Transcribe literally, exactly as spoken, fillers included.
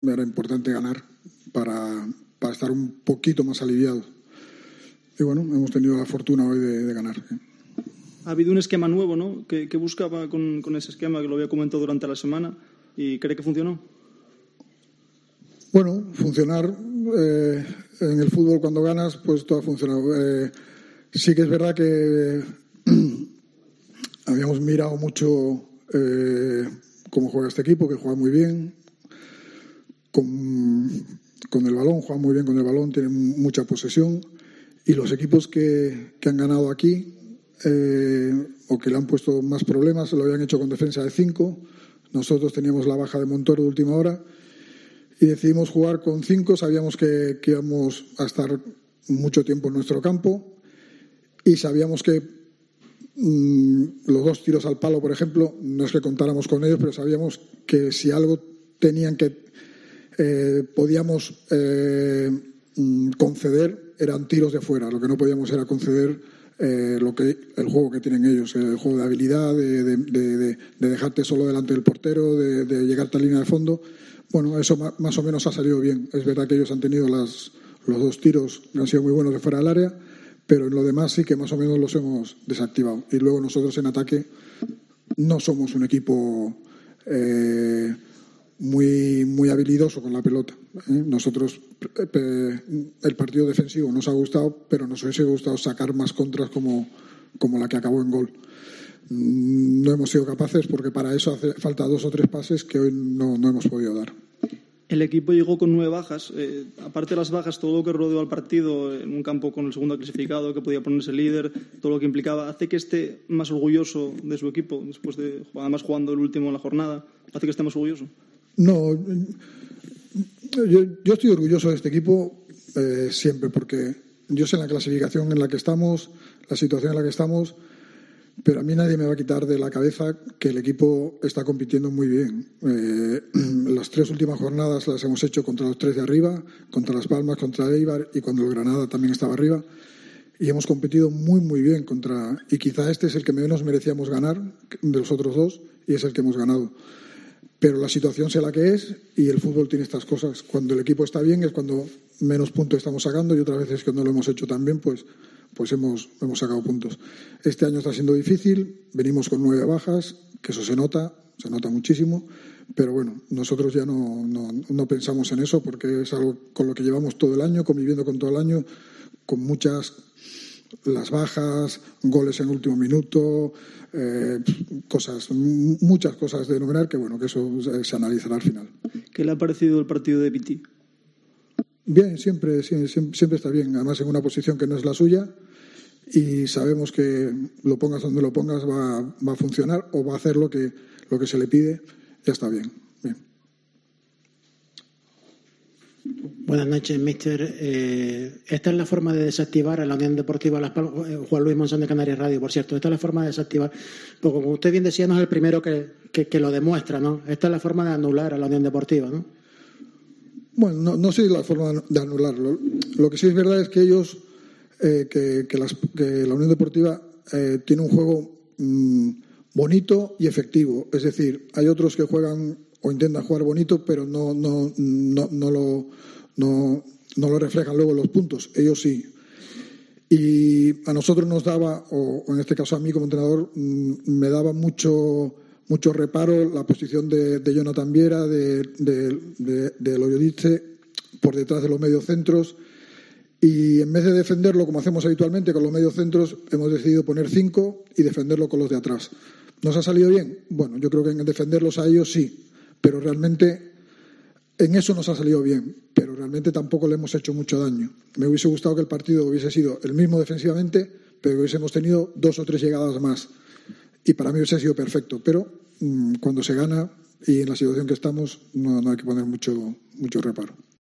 era importante ganar para, para estar un poquito más aliviado. Y bueno, hemos tenido la fortuna hoy de, de ganar. Ha habido un esquema nuevo, ¿no?, que, que buscaba con, con ese esquema, que lo había comentado durante la semana, y ¿cree que funcionó? Bueno, funcionar eh, en el fútbol cuando ganas, pues todo ha funcionado. Eh, sí que es verdad que habíamos mirado mucho eh, cómo juega este equipo, que juega muy bien con, con el balón, juega muy bien con el balón, tiene mucha posesión, y los equipos que, que han ganado aquí eh, o que le han puesto más problemas lo habían hecho con defensa de cinco. Nosotros teníamos la baja de Montoro de última hora y decidimos jugar con cinco. Sabíamos que, que íbamos a estar mucho tiempo en nuestro campo y sabíamos que mmm, los dos tiros al palo, por ejemplo, no es que contáramos con ellos, pero sabíamos que si algo tenían que eh, podíamos eh, conceder eran tiros de fuera. Lo que no podíamos era conceder eh, lo que el juego que tienen ellos, el juego de habilidad, de, de, de, de dejarte solo delante del portero, de, de llegarte a la línea de fondo. Bueno, eso más o menos ha salido bien. Es verdad que ellos han tenido las, los dos tiros que han sido muy buenos de fuera del área, pero en lo demás sí que más o menos los hemos desactivado. Y luego nosotros en ataque no somos un equipo eh, muy, muy habilidoso con la pelota. ¿eh? Nosotros, eh, el partido defensivo nos ha gustado, pero nos hubiese gustado sacar más contras como, como la que acabó en gol. No hemos sido capaces porque para eso hace falta dos o tres pases que hoy no, no hemos podido dar. El equipo llegó con nueve bajas. Eh, aparte de las bajas, todo lo que rodeó al partido en un campo con el segundo clasificado, que podía ponerse líder, todo lo que implicaba, hace que esté más orgulloso de su equipo, después de, además jugando el último en la jornada, hace que esté más orgulloso. No, yo, yo estoy orgulloso de este equipo eh, siempre, porque yo sé la clasificación en la que estamos, la situación en la que estamos, pero a mí nadie me va a quitar de la cabeza que el equipo está compitiendo muy bien. Eh, las tres últimas jornadas las hemos hecho contra los tres de arriba, contra Las Palmas, contra Eibar y cuando el Granada también estaba arriba, y hemos competido muy muy bien contra, y quizá este es el que menos merecíamos ganar de los otros dos y es el que hemos ganado. Pero la situación sé la que es y el fútbol tiene estas cosas. Cuando el equipo está bien es cuando menos puntos estamos sacando y otras veces que no lo hemos hecho tan bien, pues pues hemos, hemos sacado puntos. Este año está siendo difícil, venimos con nueve bajas, que eso se nota, se nota muchísimo, pero bueno, nosotros ya no, no, no pensamos en eso porque es algo con lo que llevamos todo el año, conviviendo con todo el año, con muchas, las bajas, goles en último minuto, eh, cosas, muchas cosas de enumerar que bueno, que eso se analizará al final. ¿Qué le ha parecido el partido de Piti? Bien, siempre, siempre, siempre está bien, además en una posición que no es la suya y sabemos que lo pongas donde lo pongas va, va a funcionar o va a hacer lo que, lo que se le pide, ya está bien. bien. Buenas noches, míster. Eh, esta es la forma de desactivar a la Unión Deportiva Las Palmas, eh, Juan Luis Monzón de Canarias Radio, por cierto, esta es la forma de desactivar, porque como usted bien decía, no es el primero que, que, que lo demuestra, ¿no? Esta es la forma de anular a la Unión Deportiva, ¿no? Bueno, no, no sé la forma de anularlo. Lo que sí es verdad es que ellos, eh, que, que, las, que la Unión Deportiva eh, tiene un juego mmm, bonito y efectivo. Es decir, hay otros que juegan o intentan jugar bonito, pero no, no, no, no, lo, no, no lo reflejan luego en los puntos. Ellos sí. Y a nosotros nos daba, o, o en este caso a mí como entrenador, mmm, me daba mucho... mucho reparo la posición de, de Jonathan Viera, de, de, de, de Loyodice por detrás de los mediocentros y en vez de defenderlo como hacemos habitualmente con los mediocentros hemos decidido poner cinco y defenderlo con los de atrás. ¿Nos ha salido bien? Bueno, yo creo que en defenderlos a ellos sí, pero realmente en eso nos ha salido bien, pero realmente tampoco le hemos hecho mucho daño. Me hubiese gustado que el partido hubiese sido el mismo defensivamente, pero hubiésemos tenido dos o tres llegadas más. Y para mí hubiese sido perfecto, pero mmm, cuando se gana y en la situación que estamos no, no hay que poner mucho, mucho reparo.